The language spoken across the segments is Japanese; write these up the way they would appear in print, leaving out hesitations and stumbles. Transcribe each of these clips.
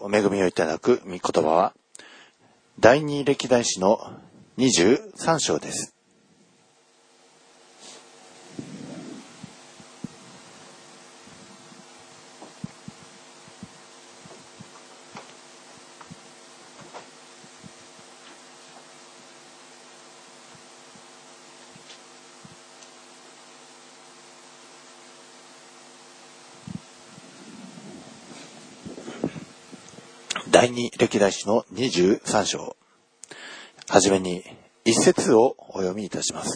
と恵みをいただく御言葉は、第二歴代史の23章です。第二歴代史の23章。はじめに一節をお読みいたします。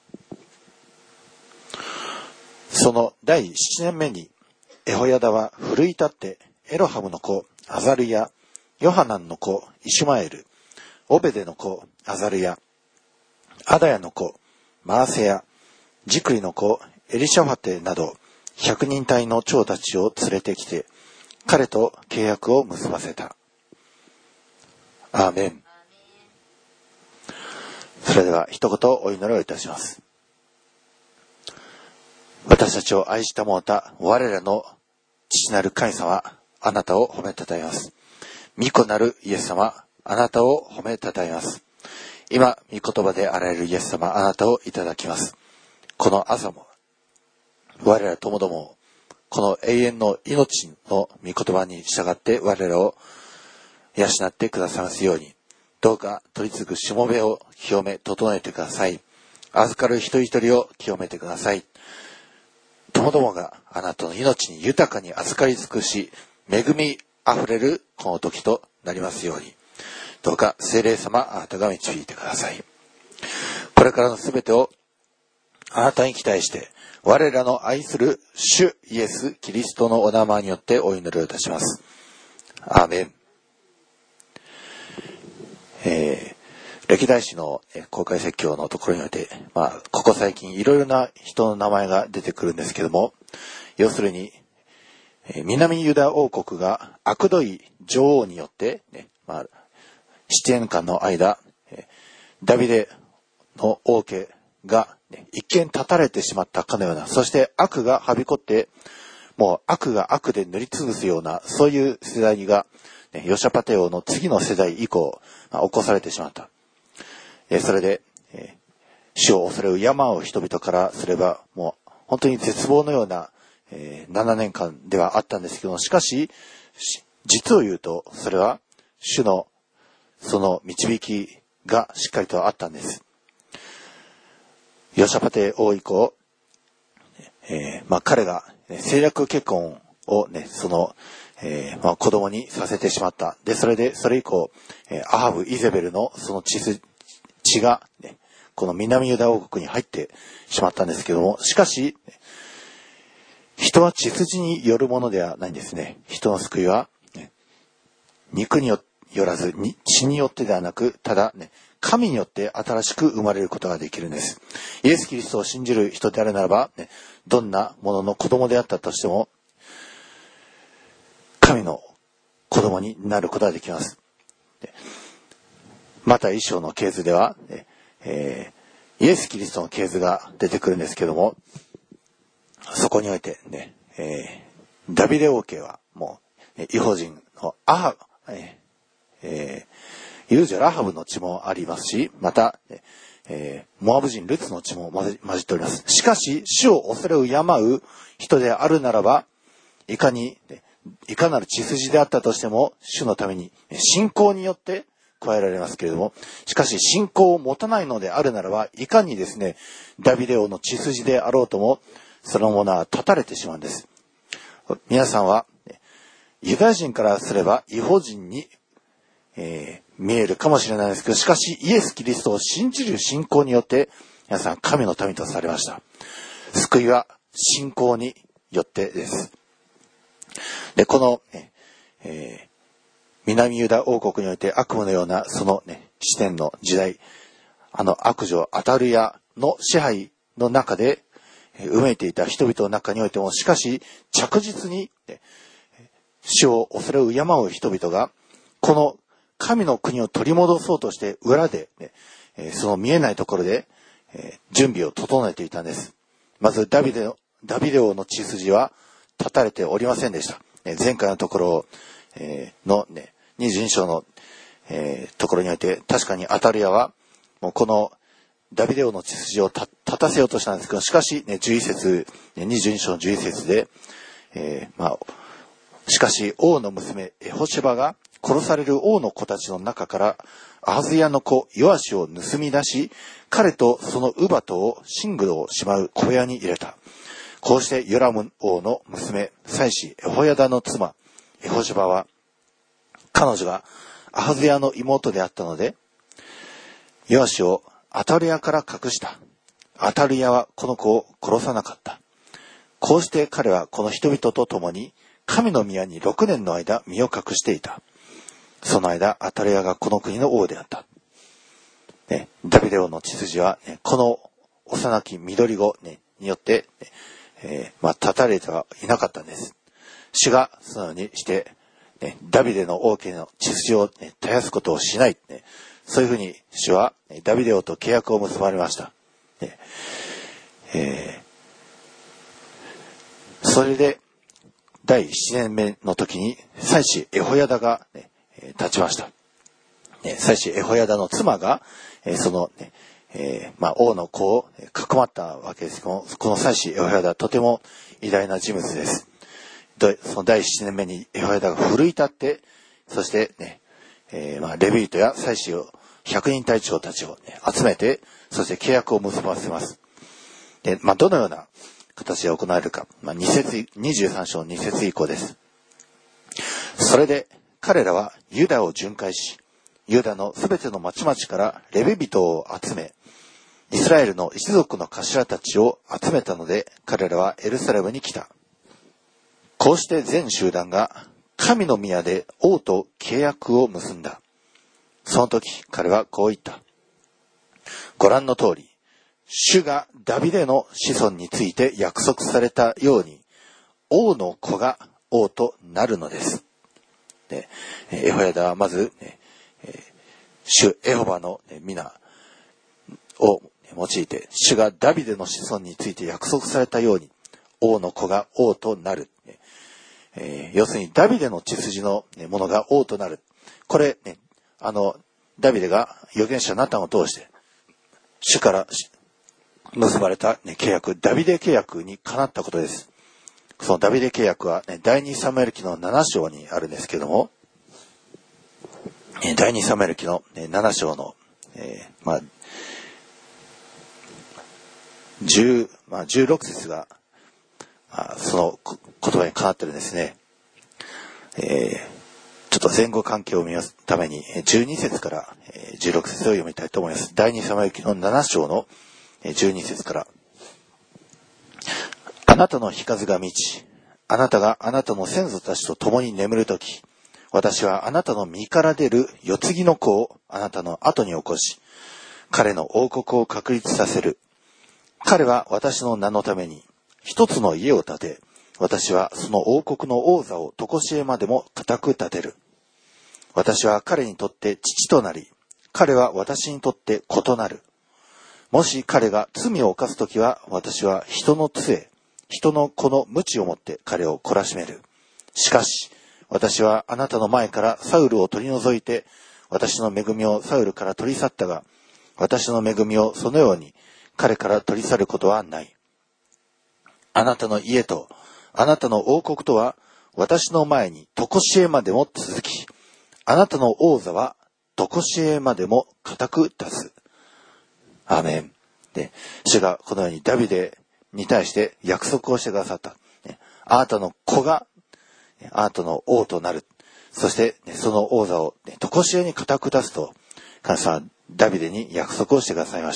その第7年目に、エホヤダは奮い立ってエロハムの子アザルヤ、ヨハナンの子イシュマエル、オベデの子アザルヤ、アダヤの子マーセヤ、ジクリの子エリシャファテなど100人隊の長たちを連れてきて、彼と契約を結ばせた。アーメン。それでは一言お祈りをいたします。私たちを愛したもうた我らの父なる神様、あなたを褒めたたえます。御子なるイエス様、あなたを褒めたたえます。今、御言葉であられるイエス様、あなたをいただきます。この朝も我らともどもこの永遠の命の御言葉に従って我らを養ってくださいますように、どうか取り継ぐしもべを清め整えてください。預かる一人一人を清めてください。ともどもがあなたの命に豊かに預かり尽くし、恵みあふれるこの時となりますように、どうか聖霊様、あなたが導いてください。これからのすべてをあなたに期待して、我らの愛する主イエス・キリストのお名前によってお祈りをいたします。アーメン。歴代史の公開説教のところにおいて、ここ最近いろいろな人の名前が出てくるんですけども、要するに、南ユダ王国が悪どい女王によって、7年間の間、ダビデの王家が、一見断たれてしまったかのような、そして悪がはびこって、もう悪が悪で塗りつぶすような、そういう世代が、ヨシャパテ王の次の世代以降、起こされてしまった。それで、主を恐れ敬う人々からすれば、もう本当に絶望のような、7年間ではあったんですけども、しかし、実を言うと、それは主のその導きがしっかりとあったんです。ヨシャパテ王以降、彼が政略結婚をね、子供にさせてしまった。で、それ以降、アハブ、イゼベルのその血が、ね、この南ユダ王国に入ってしまったんですけども、しかし、人は血筋によるものではないんですね。人の救いは、肉によらず、血によってではなく、ただね、神によって新しく生まれることができるんです。イエス・キリストを信じる人であるならば、どんなものの子供であったとしても、神の子供になることができます。また一章の系図では、イエス・キリストの系図が出てくるんですけども、そこにおいてね、ダビデ王家はもう、異邦人の遊女ラハブの血もありますし、また、モアブ人ルツの血も混じっております。しかし、主を恐れを敬う人であるならば、いかなる血筋であったとしても、主のために信仰によって加えられますけれども、しかし信仰を持たないのであるならば、いかにですね、ダビデ王の血筋であろうとも、そのものは断たれてしまうんです。皆さんは、ユダヤ人からすれば異邦人に、見えるかもしれないですけど、しかしイエス・キリストを信じる信仰によって皆さん神の民とされました。救いは信仰によってです。で、この、南ユダ王国において悪夢のようなその視点の時代、悪女アタルヤの支配の中でうめいていた人々の中においても、しかし着実に主を恐れを敬う人々がこの神の国を取り戻そうとして裏で、その見えないところで、準備を整えていたんです。まずダビデ王の血筋は断たれておりませんでした。前回のところをのね、22章の、ところにおいて、確かにアタリアは、もうこのダビデ王の血筋を立たせようとしたんですけど、しかし、ね、11節、22章の11節で、しかし王の娘エホシェバが殺される王の子たちの中からアハズヤの子ヨアシを盗み出し、彼とその乳母とを寝具をしまう小屋に入れた。こうしてヨラム王の娘妻子エホヤダの妻エホシェバは、彼女がアハズヤの妹であったので、ヨアシをアタリヤから隠した。アタリヤはこの子を殺さなかった。こうして彼はこの人々と共に神の宮に6年の間身を隠していた。その間アタリヤがこの国の王であった。ね、ダビデ王の血筋は、ね、この幼き緑子、ね、によって、断たれてはいなかったんです。主がそのようにして、ね、ダビデの王家の血筋を、ね、絶やすことをしない、ね、そういうふうに主は、ね、ダビデ王と契約を結ばれました。ねそれで第7年目の時に妻子エホヤダが、ね、立ちました。妻子エホヤダの妻が、その、ね王の子をかくまったわけですけども、この妻子エホヤダはとても偉大な人物です。その第7年目にエホヤダが奮い立って、そして、ねレビートや妻子を100人隊長たちを、ね、集めて、そして契約を結ばせます。でどのような形で行われるか、23章2節以降です。それで彼らはユダを巡回し、ユダのすべての町々からレビ人を集め、イスラエルの一族の頭たちを集めたので、彼らはエルサレムに来た。こうして全集団が神の宮で王と契約を結んだ。その時彼はこう言った。ご覧の通り、主がダビデの子孫について約束されたように、王の子が王となるのです。でエホヤダはまず、主エホバの皆を用いて、主がダビデの子孫について約束されたように、王の子が王となる。要するにダビデの血筋のものが王となる。これ、ダビデが預言者ナタンを通して、主から結ばれた、契約、ダビデ契約にかなったことです。そのダビデ契約は、第2サムエル記の7章にあるんですけども、第2サムエル記の7章の、16節が、その言葉にかなってるんですね。ちょっと前後関係を見ますために、12節から16節を読みたいと思います。第2サムエル記の7章の12節から。あなたの日数が満ち、あなたがあなたの先祖たちと共に眠るとき、私はあなたの身から出る世継ぎの子をあなたの後に起こし、彼の王国を確立させる。彼は私の名のために一つの家を建て、私はその王国の王座を常しえまでも固く立てる。私は彼にとって父となり、彼は私にとって子となる。もし彼が罪を犯すときは、私は人の杖、人の子の鞭をもって彼を懲らしめる。しかし、私はあなたの前からサウルを取り除いて、私の恵みをサウルから取り去ったが、私の恵みをそのように彼から取り去ることはない。あなたの家と、あなたの王国とは、私の前に常しえまでも続き、あなたの王座は常しえまでも固く立つ。アーメン。で、主がこのようにダビデに対して約束をしてくださった。あなたの子が、あなたの王となる。そして、その王座を常しえに固く立つと、神様はダビデに約束をしてくださいました。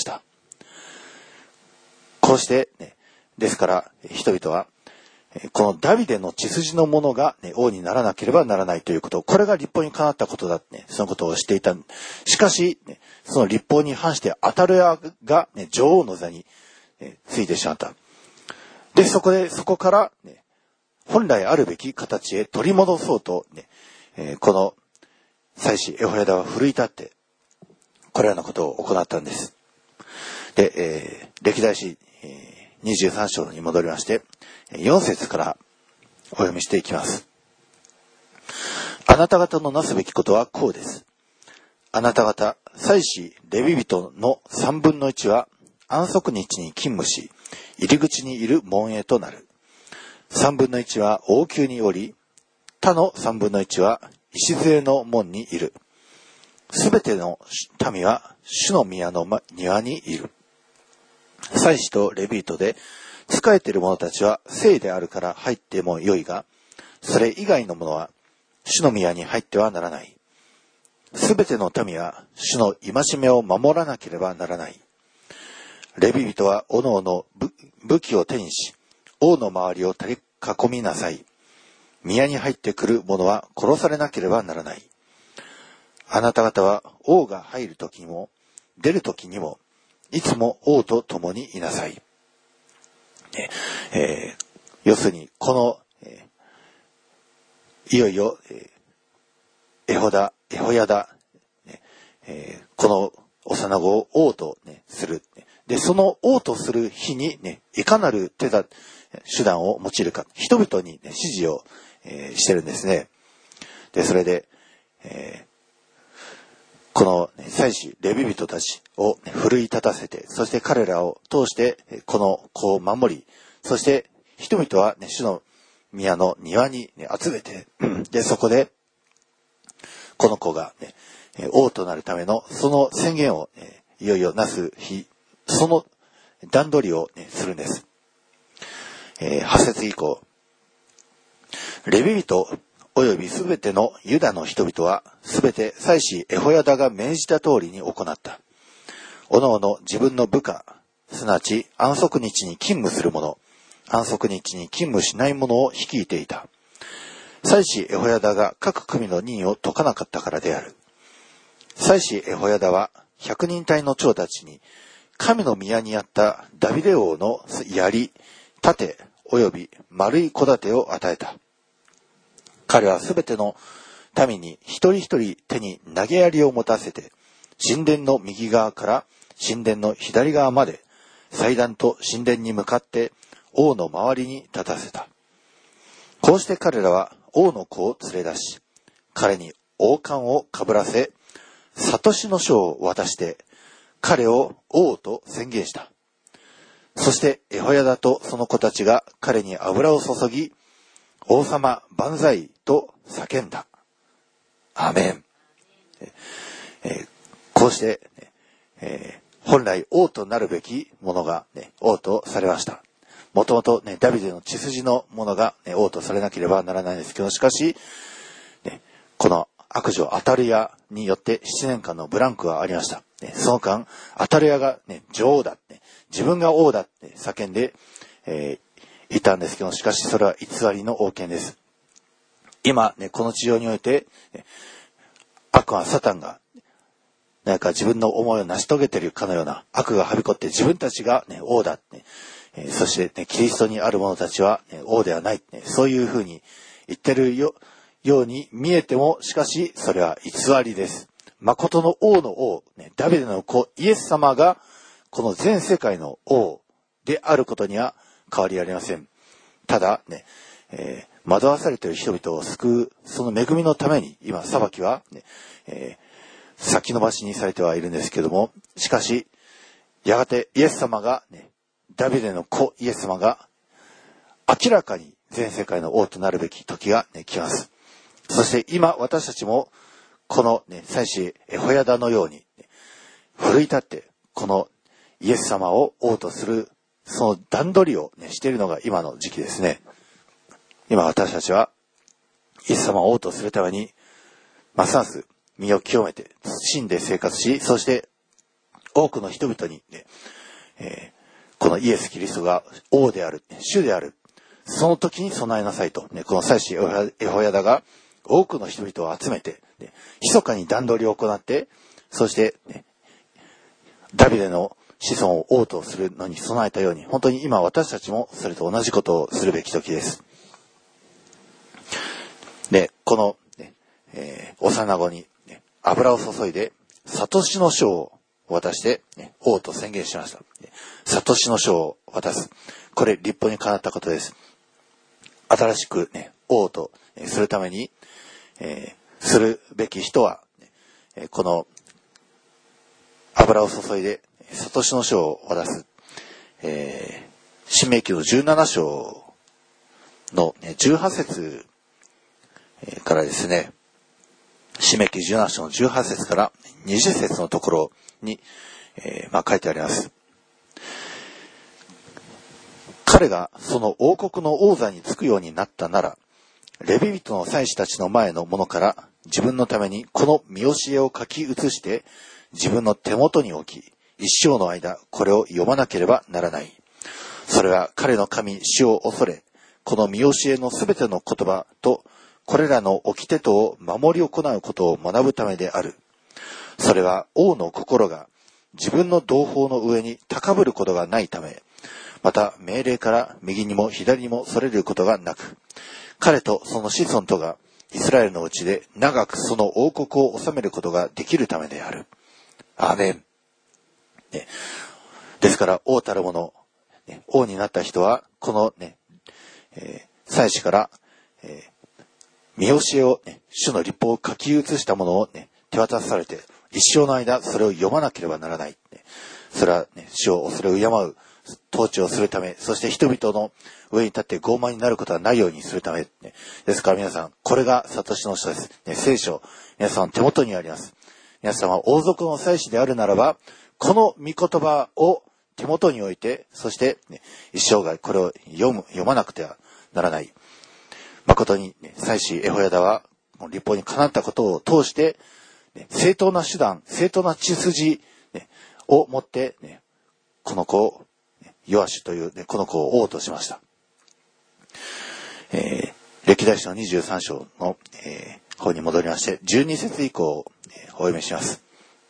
こうして、ですから人々は、このダビデの血筋の者が、王にならなければならないということ、これが律法にかなったことだって、そのことをしていた。しかし、その律法に反してアタルヤが、女王の座に、ついてしまった。で、そこから、本来あるべき形へ取り戻そうと、この祭司エホヤダは奮い立って、これらのことを行ったんです。で、歴代史、23章に戻りまして、4節からお読みしていきます。 あなた方のなすべきことはこうです。あなた方、祭司、レビ人の三分の一は安息日に勤務し、入り口にいる門営となる。三分の一は王宮におり、他の三分の一は礎の門にいる。すべての民は主の宮の庭にいる。祭司とレビ人で仕えている者たちは聖であるから入ってもよいが、それ以外の者は主の宮に入ってはならない。すべての民は主の戒めを守らなければならない。レビ人はおのおの武器を手にし、王の周りを取り囲みなさい。宮に入ってくる者は殺されなければならない。あなた方は王が入るときにも出るときにもいつも王と共にいなさい。要するにこの、いよいよ、エホヤダ、この幼子を王と、する。で、その王とする日に、いかなる手段を用いるか、人々に、指示を、してるんですね。で、それで、この、祭司、レビ人たちを奮い立たせて、そして彼らを通して、この子を守り、そして人々は、主の宮の庭に、集めて、で、そこで、この子が、王となるための、その宣言を、いよいよなす日、その段取りを、するんです。8節以降、レビ人およびすべてのユダの人々は、すべて祭司エホヤダが命じた通りに行った。おのおの自分の部下、すなわち安息日に勤務する者、安息日に勤務しない者を率いていた。祭司エホヤダが各組の任を解かなかったからである。祭司エホヤダは100人隊の長たちに、神の宮にあったダビデ王の槍、盾および丸い小盾を与えた。彼はすべての民に一人一人手に投げ槍を持たせて、神殿の右側から神殿の左側まで、祭壇と神殿に向かって王の周りに立たせた。こうして彼らは王の子を連れ出し、彼に王冠をかぶらせ、諭しの書を渡して、彼を王と宣言した。そしてエホヤダとその子たちが彼に油を注ぎ、王様万歳と叫んだ。アーメン。こうして、本来王となるべきものが、王とされました。もともとダビデの血筋のものが、王とされなければならないんですけど、しかし、この悪女アタルヤによって7年間のブランクがありました。その間、アタルヤが、女王だ、自分が王だって叫んで、いたんですけど、しかしそれは偽りの王権です。今、この地上において、悪魔サタンが、なんか自分の思いを成し遂げているかのような悪がはびこって自分たちが、王だ、そして、キリストにある者たちは、王ではない、そういうふうに言ってるように見えても、しかしそれは偽りです。誠の王の王、ダビデの子イエス様がこの全世界の王であることには変わりありません。ただ惑わされている人々を救うその恵みのために今裁きは、先延ばしにされてはいるんですけども、しかしやがてイエス様が、ダビデの子イエス様が明らかに全世界の王となるべき時が、来ます。そして今私たちもこの、祭司エホヤダのように、奮い立ってこのイエス様を王とするその段取りを、しているのが今の時期ですね。今私たちはイエス様を王とするためにますます身を清めて謹んで生活し、そして多くの人々に、このイエス・キリストが王である、主である、その時に備えなさいと、この祭司エホヤダが多くの人々を集めて、密かに段取りを行って、そして、ダビデの子孫を王とするのに備えたように、本当に今私たちもそれと同じことをするべき時です。で、この、幼子に、油を注いで、諭しの書を渡して、王と宣言しました。諭しの書を渡す。これ、立法にかなったことです。新しく、王とするために、 するべき人は、この油を注いで諭しの書を渡す。申命記の17章の18節からですね、申命記17章の18節から20節のところに、書いてあります。彼がその王国の王座につくようになったなら、レビ人の祭司たちの前のものから自分のためにこの見教えを書き写して自分の手元に置き、一生の間これを読まなければならない。それは彼の神主を恐れ、この見教えのすべての言葉とこれらの掟とを守り行うことを学ぶためである。それは王の心が自分の同胞の上に高ぶることがないため、また命令から右にも左にもそれることがなく、彼とその子孫とがイスラエルのうちで長くその王国を治めることができるためである。アーメン。ですから王たる者、王になった人はこの祭司から、見教えを、主の律法を書き写したものを、手渡されて一生の間それを読まなければならない。それは、主を恐れ敬う統治をするため、そして人々の上に立って傲慢になることはないようにするため。ですから皆さん、これが諭しの書です。聖書、皆さん手元にあります。皆さんは王族の祭司であるならば、この御言葉を手元に置いて、そして、一生涯これを読まなくてはならない。誠に、祭司エホヤダは、律法にかなったことを通して、正当な手段、正当な血筋を持って、この子を、ヨアシュという、この子を王としました。歴代史の23章の、方に戻りまして、12節以降を、お読みします。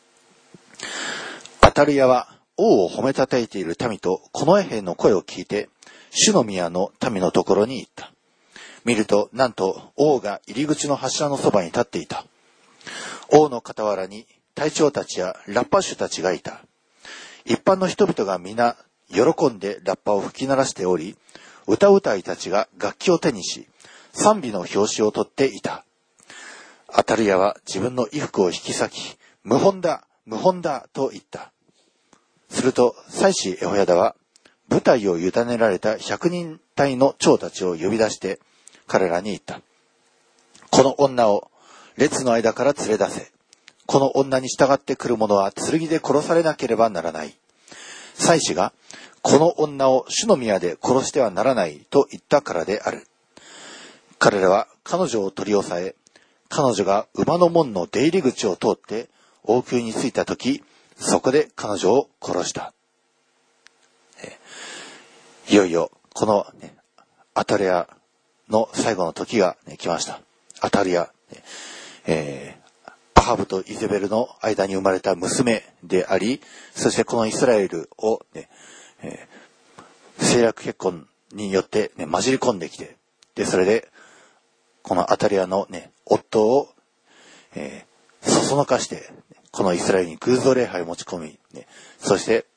アタルヤは王を褒めたたえている民と近衛兵の声を聞いて、主の宮の民のところに行った。見ると、なんと王が入り口の柱のそばに立っていた。王の傍らに隊長たちやラッパ手たちがいた。一般の人々が皆喜んでラッパを吹き鳴らしており、歌うたいたちが楽器を手にし、賛美の拍子を取っていた。アタルヤは自分の衣服を引き裂き、謀反だ、謀反だと言った。すると祭司エホヤダは部隊を委ねられた100人隊の長たちを呼び出して彼らに言った。この女を列の間から連れ出せ。この女に従ってくる者は剣で殺されなければならない。祭司がこの女を主の宮で殺してはならないと言ったからである。彼らは彼女を取り押さえ、彼女が馬の門の出入り口を通って王宮に着いたとき、そこで彼女を殺した。いよいよこの、アタルヤの最後の時が、来ました。アタルヤ、アハブとイゼベルの間に生まれた娘であり、そしてこのイスラエルを、政略結婚によって、混じり込んできて、でそれでこのアタルヤの、夫を、そそのかしてこのイスラエルに偶像礼拝を持ち込み、そして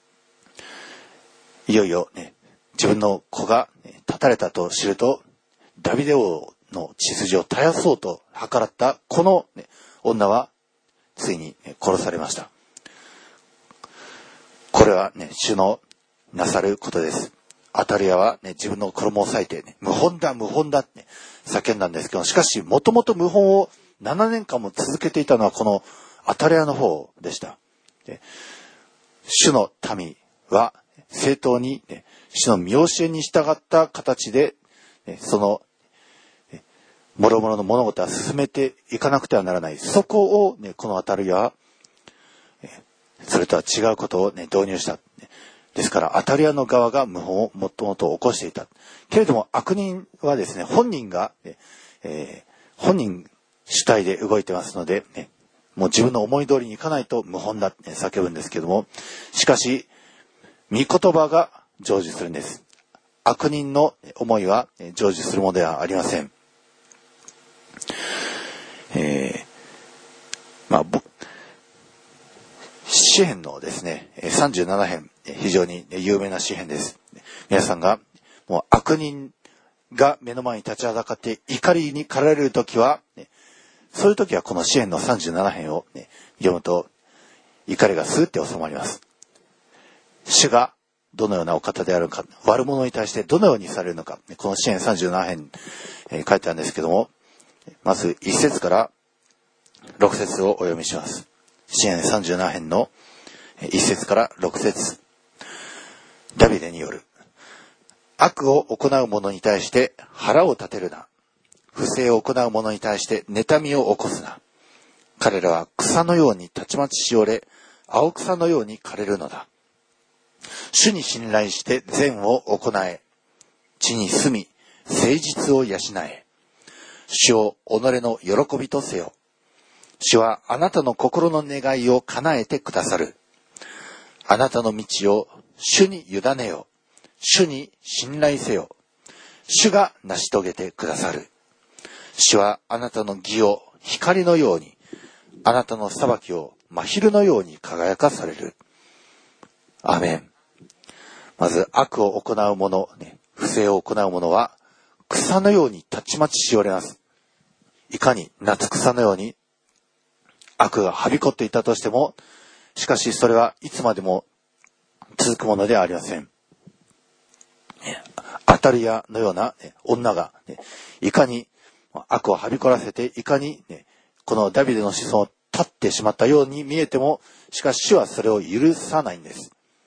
いよいよ、自分の子が断たれたと知ると、ダビデ王の血筋を絶やそうと計らったこの、女はついに殺されました。これは、主のなさることです。アタルヤは、自分の衣を裂いて、謀反だ謀反だって叫んだんですけど、しかしもともと謀反を7年間も続けていたのはこのアタルヤの方でした。主の民は正当に、主の見教えに従った形で、その諸々の物事は進めていかなくてはならない。そこを、このアタルヤは、それとは違うことを、導入した。ですからアタルヤの側が謀反をもともと起こしていた。けれども悪人はですね、本人が、本人主体で動いてますので、もう自分の思い通りにいかないと謀反だって叫ぶんですけども、しかし御言葉が成就するんです。悪人の思いは成就するものではありません。詩編のですね、37編、非常に有名な詩編です。皆さんがもう悪人が目の前に立ちはだかって怒りに駆られるときは、 そういう時はこの詩篇の37編を、ね、読むと怒りがスーって収まります。主がどのようなお方であるか、悪者に対してどのようにされるのか、この詩篇37編に書いてあるんですけども、まず1節から6節をお読みします。詩篇37編の1節から6節。ダビデによる。悪を行う者に対して腹を立てるな。不正を行う者に対して妬みを起こすな。彼らは草のようにたちまちしおれ、青草のように枯れるのだ。主に信頼して善を行え。地に住み、誠実を養え。主を己の喜びとせよ。主はあなたの心の願いを叶えてくださる。あなたの道を主に委ねよ。主に信頼せよ。主が成し遂げてくださる。主はあなたの義を光のように、あなたの裁きを真昼のように輝かされる。アメン。まず悪を行う者、不正を行う者は草のようにたちまちしおれます。いかに夏草のように悪がはびこっていたとしても、しかしそれはいつまでも続くものではありません。アタリアのような女がいかに悪をはびこらせて、いかにこのダビデの子孫を立ってしまったように見えても、しかし主はそれを許さないんです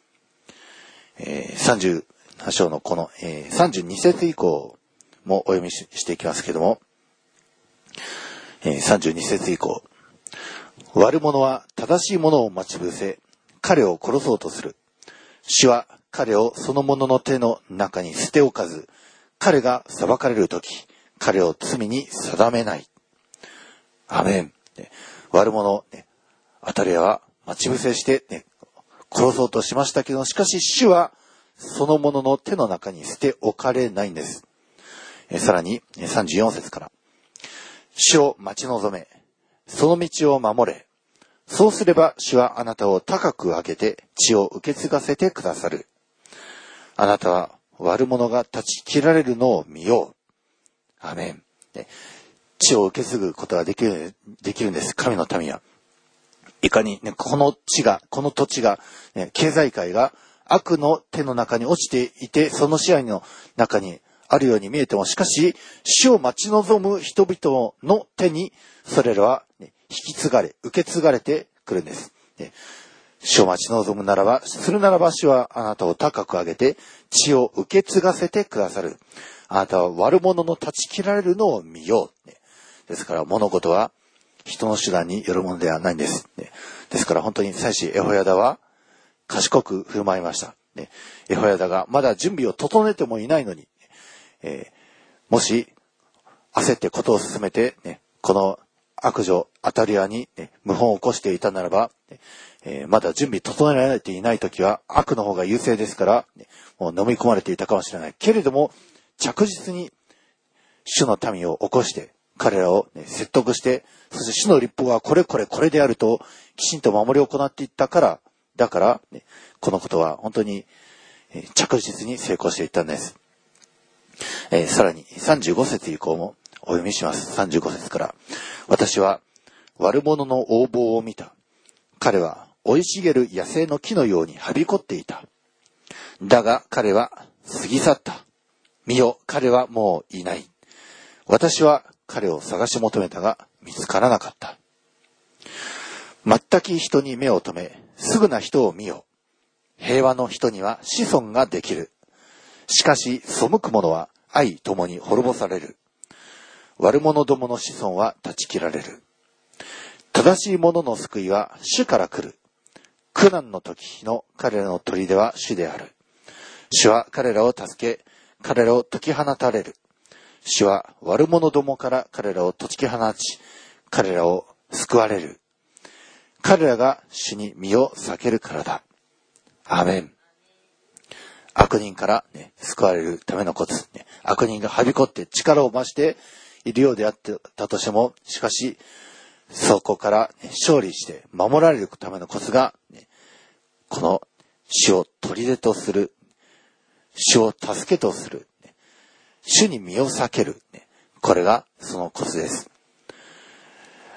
。38章のこの32節以降もお読みしていきますけれども、32節以降。悪者は正しい者を待ち伏せ、彼を殺そうとする。主は彼をその者の手の中に捨ておかず、彼が裁かれるとき、彼を罪に定めない。アメン。悪者、アタリアは待ち伏せして、殺そうとしましたけど、しかし主はその者の手の中に捨ておかれないんです。さらに34節から。主を待ち望め、その道を守れ。そうすれば主はあなたを高く上げて地を受け継がせてくださる。あなたは悪者が断ち切られるのを見よう。アメン。地を受け継ぐことができるんです。神の民は。いかに、この土地が、経済界が悪の手の中に落ちていて、その支配の中にあるように見えても、しかし、主を待ち望む人々の手に、それらは、引き継がれ、受け継がれてくるんです。主を待ち望むならば、するならば主はあなたを高く上げて、地を受け継がせてくださる。あなたは悪者の断ち切られるのを見よう。ですから物事は人の手段によるものではないんです。ですから本当に祭司エホヤダは賢く振る舞いました。エホヤダがまだ準備を整えてもいないのに、もし焦ってことを進めて、この悪女アタリアに、謀反を起こしていたならば、まだ準備整えられていないときは悪の方が優勢ですから、もう飲み込まれていたかもしれない。けれども着実に主の民を起こして彼らを、説得して、そして主の律法はこれであるときちんと守りを行っていったから、だから、このことは本当に、着実に成功していったんです。さらに35節以降もお読みします。35節から。私は悪者の横暴を見た。彼は生い茂る野生の木のようにはびこっていた。だが彼は過ぎ去った。見よ、彼はもういない。私は彼を探し求めたが見つからなかった。全く人に目を留め、すぐな人を見よ。平和の人には子孫ができる。しかし背く者は愛ともに滅ぼされる。悪者どもの子孫は断ち切られる。正しい者の救いは主から来る。苦難の時の彼らの砦は主である。主は彼らを助け、彼らを解き放たれる。主は悪者どもから彼らを解き放ち、彼らを救われる。彼らが主に身を避けるからだ。アーメン。悪人から、救われるためのコツ、悪人がはびこって力を増しているようであったとしても、しかしそこから勝利して守られるためのコツが、この主を砦とする、主を助けとする、主に身を避ける、これがそのコツです。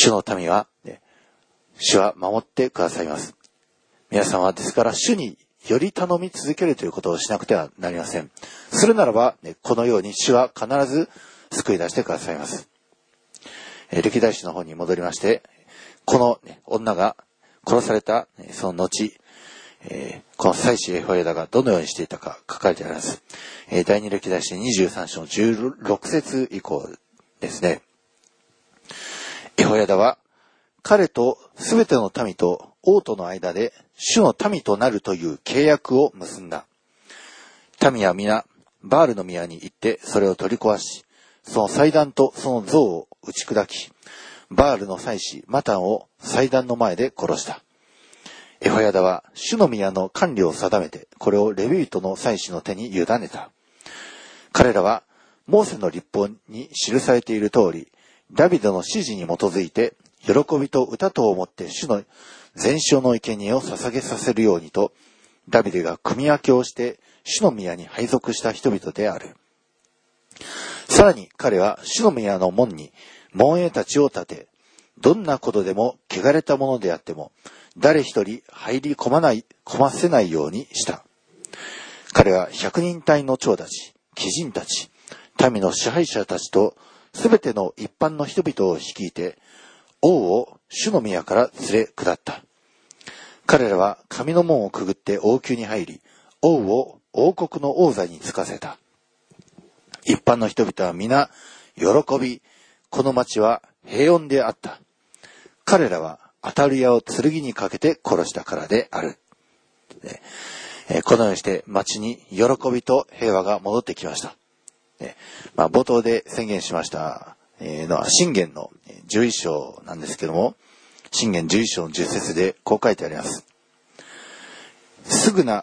主の民は、主は守ってくださいます。皆さんはですから主により頼み続けるということをしなくてはなりません。するならば、このように主は必ず救い出してくださいます。歴代史の方に戻りまして、この、女が殺されたその後、この祭司エホヤダがどのようにしていたか書かれてあります。第二歴代史23章16節以降ですね。エホヤダは彼とすべての民と王との間で主の民となるという契約を結んだ。民は皆バールの宮に行ってそれを取り壊し、その祭壇とその像を打ち砕き、バールの祭司マタンを祭壇の前で殺した。エホヤダは主の宮の管理を定めて、これをレビ人の祭司の手に委ねた。彼らはモーセの律法に記されている通り、ダビデの指示に基づいて、喜びと歌とをもって主の全焼の生贄を捧げさせるようにと、ダビデが組分けをして主の宮に配属した人々である。さらに彼は主の宮の門に門営たちを立て、どんなことでも汚れたものであっても、誰一人入り込ませないようにした。彼は100人隊の長たち、貴人たち、民の支配者たちと、すべての一般の人々を率いて、王を主の宮から連れ下った。彼らは神の門をくぐって王宮に入り、王を王国の王座に就かせた。一般の人々は皆喜び、この町は平穏であった。彼らはアタリアを剣にかけて殺したからである。このようにして町に喜びと平和が戻ってきました。冒頭で宣言しましたのは箴言の11章なんですけども、箴言11章の10節でこう書いてあります。箴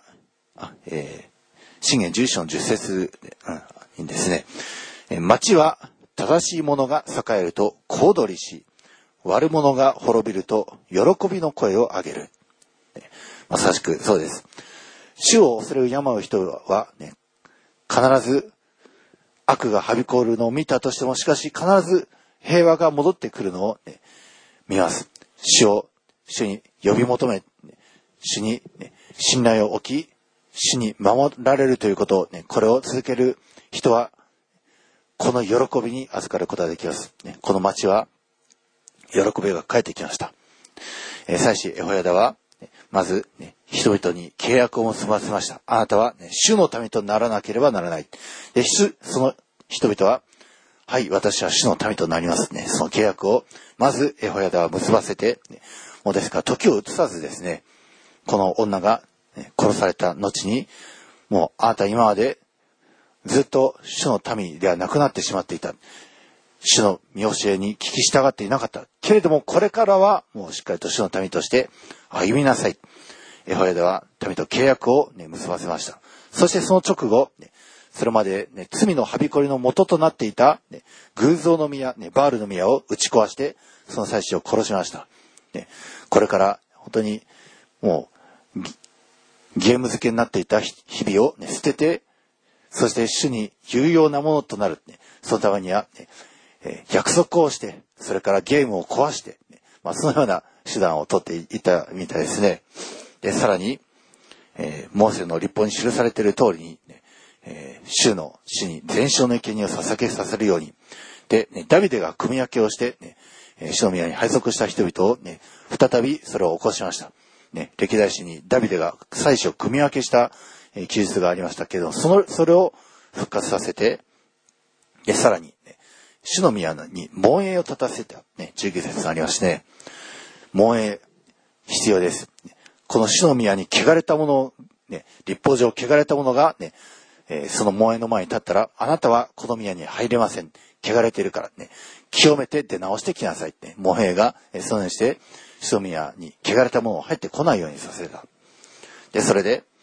言11章の10節にですね、町は正しい者が栄えると小躍りし、悪者が滅びると喜びの声を上げる。まさしくそうです。主を恐れ敬う人は、必ず悪がはびこるのを見たとしても、しかし必ず平和が戻ってくるのを、見ます。主に呼び求め、主に、信頼を置き、主に守られるということを、これを続ける人は、この喜びに預かることができます。この町は、喜びが返ってきました。祭司エホヤダは、まず、人々に契約を結ばせました。あなたは、主の民とならなければならない。で、その人々は、はい、私は主の民となりますね。その契約を、まずエホヤダは結ばせて、もうですから時を移さずですね、この女が殺された後に、もうあなた今までずっと主の民ではなくなってしまっていた。主の見教えに聞き従っていなかった。けれどもこれからはもうしっかりと主の民として歩みなさい。エホヤダは民と契約を、結ばせました。そしてその直後、それまで、罪のはびこりの元となっていた、偶像の宮、バールの宮を打ち壊して、その祭司を殺しました。これから本当にもうゲーム付けになっていた日々を、捨てて、そして主に有用なものとなる。そのためには、約束をして、それからゲームを壊して、そのような手段を取っていたみたいですね。で、さらに、モーセの律法に記されている通りに、主に全焼の生贄を捧げさせるように。で、ダビデが組分けをして、主の宮に配属した人々を、再びそれを起こしました。歴代史にダビデが祭司を組分けした記述がありましたけれども、それを復活させて、で、さらに、主の宮に門営を立たせた、19節がありましてね、門営必要です。この主の宮に汚れたもの、律法上汚れたものが、その門営の前に立ったら、あなたはこの宮に入れません。汚れているから清めて出直してきなさいって、門営が、そのようにして、主の宮に汚れたものを入ってこないようにさせた。で、それで、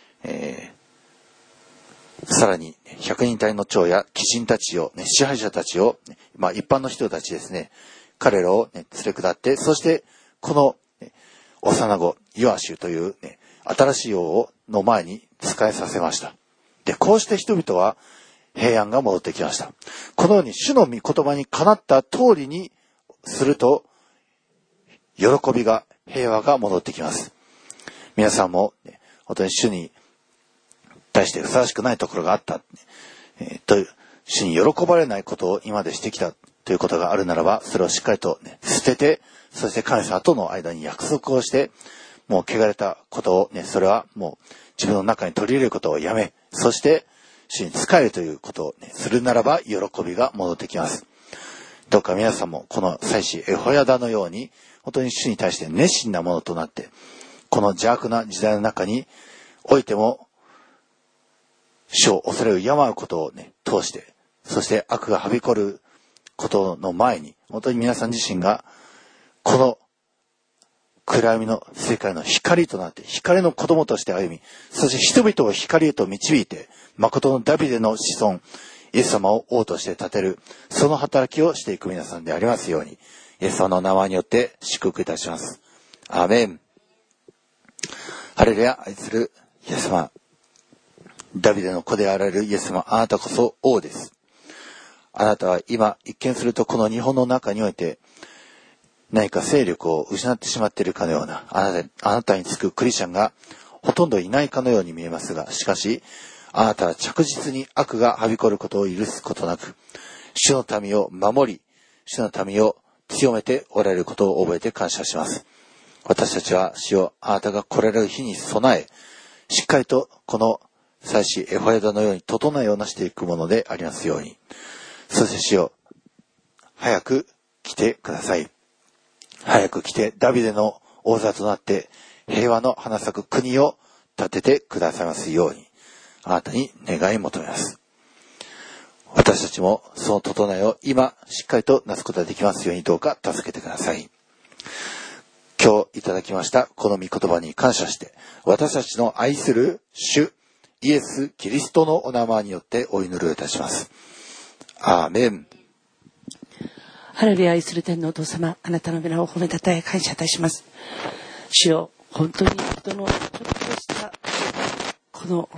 さらに100人隊の長や貴人たちを、支配者たちを、一般の人たちですね、彼らを、連れ下って、そしてこの、幼子ヨアシュという、新しい王の前に仕えさせました。で、こうして人々は平安が戻ってきました。このように主の御言葉にかなった通りにすると喜びが、平和が戻ってきます。皆さんも、本当に主に対してふさわしくないところがあった、主に喜ばれないことを今までしてきたということがあるならば、それをしっかりと、捨てて、そして神様との間に約束をして、もう汚れたことをそれはもう自分の中に取り入れることをやめ、そして主に仕えるということをするならば、喜びが戻ってきます。どうか皆さんもこの祭司エホヤダのように、本当に主に対して熱心なものとなって、この邪悪な時代の中においても、主を恐れを敬うことを通して、そして悪がはびこることの前に、本当に皆さん自身が、この暗闇の世界の光となって、光の子供として歩み、そして人々を光へと導いて、誠のダビデの子孫、イエス様を王として立てる、その働きをしていく皆さんでありますように、イエス様の名前によって祝福いたします。アーメン。ハレルヤ、愛するイエス様。ダビデの子であられるイエス様、あなたこそ王です。あなたは今、一見するとこの日本の中において、何か勢力を失ってしまっているかのような、あなたにつくクリスチャンがほとんどいないかのように見えますが、しかし、あなたは着実に悪がはびこることを許すことなく、主の民を守り、主の民を強めておられることを覚えて感謝します。私たちは主よ、あなたが来られる日に備え、しっかりとこの祭司エホヤダのように整えをなしていくものでありますように。そして主よ、早く来てください。早く来てダビデの王座となって平和の花咲く国を建ててくださいますように、あなたに願い求めます。私たちもその整えを今しっかりとなすことができますように、どうか助けてください。今日いただきましたこの御言葉に感謝して、私たちの愛する主イエス・キリストのお名前によってお祈りをいたします。アーメン。 ハレルヤ、愛する天のお父様、あなたの皆を褒めたたえ感謝いたします。主よ、本当に人のちょっとしたこの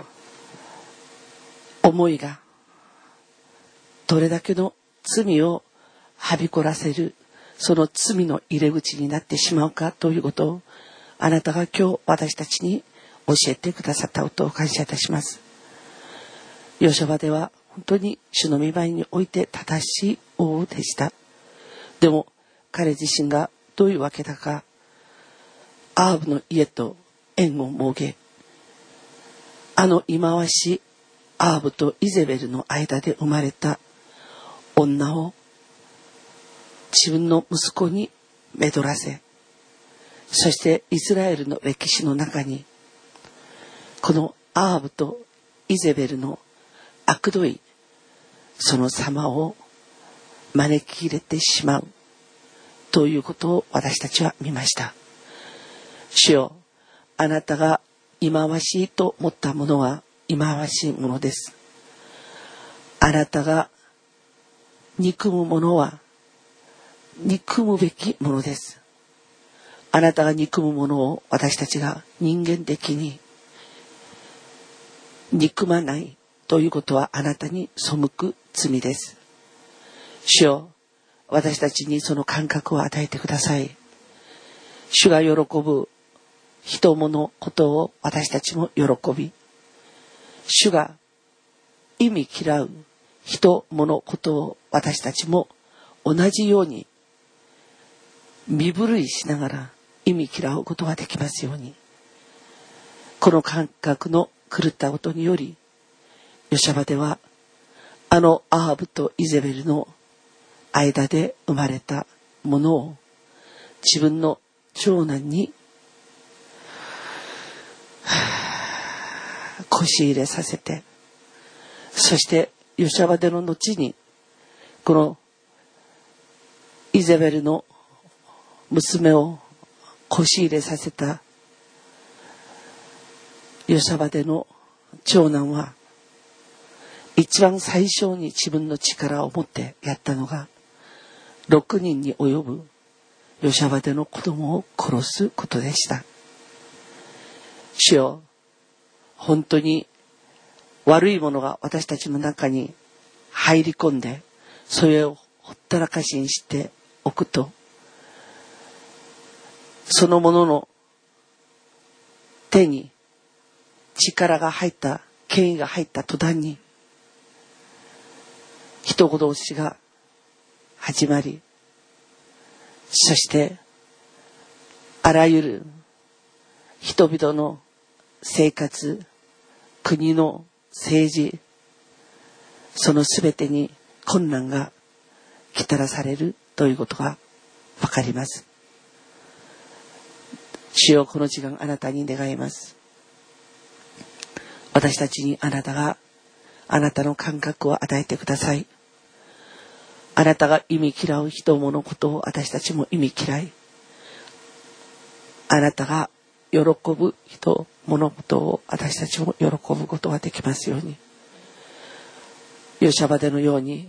思いがどれだけの罪をはびこらせる、その罪の入れ口になってしまうかということを、あなたが今日私たちに教えてくださったことを感謝いたします。ヨシュアでは本当に主の御前において正しい王でした。でも彼自身がどういうわけだか、アーブの家と縁を設け、あの忌まわしいアーブとイゼベルの間で生まれた女を自分の息子にめとらせ、そしてイスラエルの歴史の中にこのアーブとイゼベルの悪どいその様を招き入れてしまうということを私たちは見ました。主よ、あなたが忌まわしいと思ったものは忌まわしいものです。あなたが憎むものは憎むべきものです。あなたが憎むものを私たちが人間的に憎まないということは、あなたに背く罪です。主よ、私たちにその感覚を与えてください。主が喜ぶ人物ことを私たちも喜び、主が忌み嫌う人物ことを私たちも同じように身震いしながら忌み嫌うことができますように。この感覚の狂ったことにより、ヨシャバではあのアーブとイゼベルの間で生まれたものを自分の長男に腰入れさせて、そしてヨシャバでの後にこのイゼベルの娘を腰入れさせたヨシャバでの長男は、一番最初に自分の力を持ってやったのが6人に及ぶヨシャバでの子供を殺すことでした。主よ、本当に悪いものが私たちの中に入り込んで、それをほったらかしにしておくと、 そのものの手に力が入った、権威が入った途端に、人殺しが始まり、そしてあらゆる人々の生活、国の政治、そのすべてに困難がきたらされるということがわかります。主よ、この時間あなたに願います。私たちにあなたがあなたの感覚を与えてください。あなたが忌み嫌う人物ことを私たちも忌み嫌い、あなたが喜ぶ人物事を私たちも喜ぶことができますように。ヨシャバでのように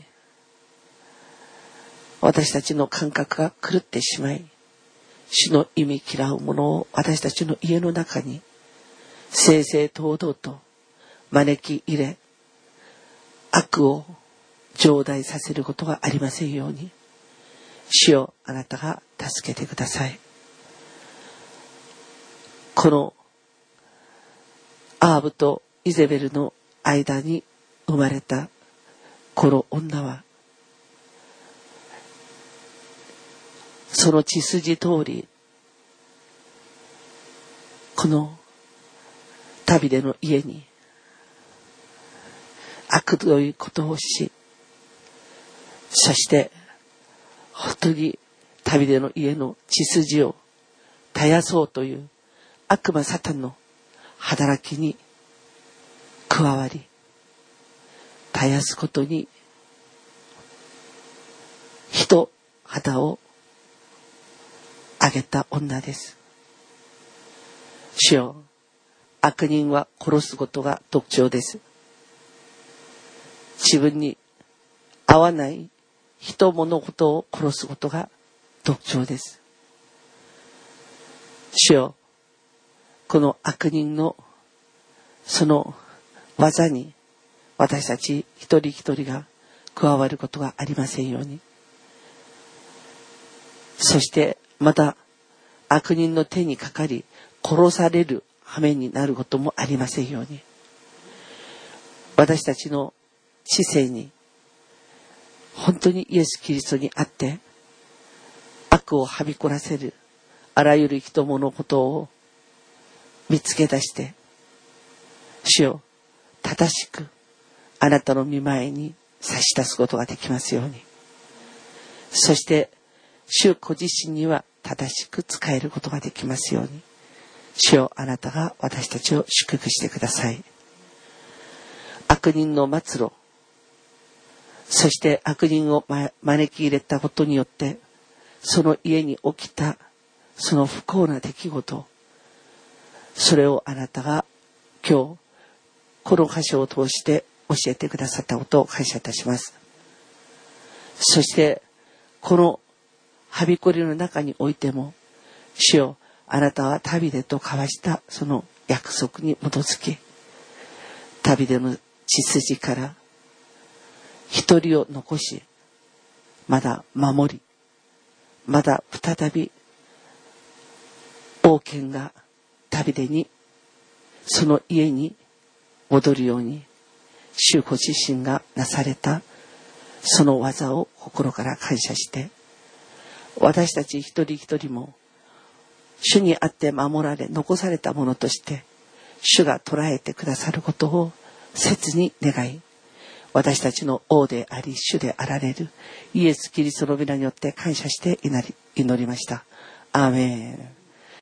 私たちの感覚が狂ってしまい、主の忌み嫌うものを私たちの家の中に正々堂々と招き入れ、悪を増大させることがありませんように、主よ、あなたが助けてください。このアーブとイゼベルの間に生まれたこの女は、その血筋通りこの旅での家に悪どいことをし、そして本当に旅での家の血筋を絶やそうという悪魔サタンの働きに加わり、絶やすことに一肌を上げた女です。主よ、悪人は殺すことが特徴です。自分に合わない人物事を殺すことが特徴です。主よ、この悪人のその技に私たち一人一人が加わることがありませんように。そしてまた悪人の手にかかり殺される羽目になることもありませんように。私たちの知性に本当にイエス・キリストにあって悪をはびこらせるあらゆる人物事を見つけ出して、主を正しくあなたの御前に差し出すことができますように。そして主ご自身には正しく使えることができますように。主よ、あなたが私たちを祝福してください。悪人の末路、そして悪人を招き入れたことによってその家に起きたその不幸な出来事、それをあなたが今日この箇所を通して教えてくださったことを感謝いたします。そしてこのはびこりの中においても、主よ、あなたは旅でと交わしたその約束に基づき、旅での血筋から一人を残し、まだ守り、まだ再び王権が旅でにその家に戻るように、主ご自身がなされたその技を心から感謝して、私たち一人一人も主にあって守られ残されたものとして主が捉えてくださることを切に願い、私たちの王であり主であられるイエス・キリストの皆によって感謝して祈りました。アーメン。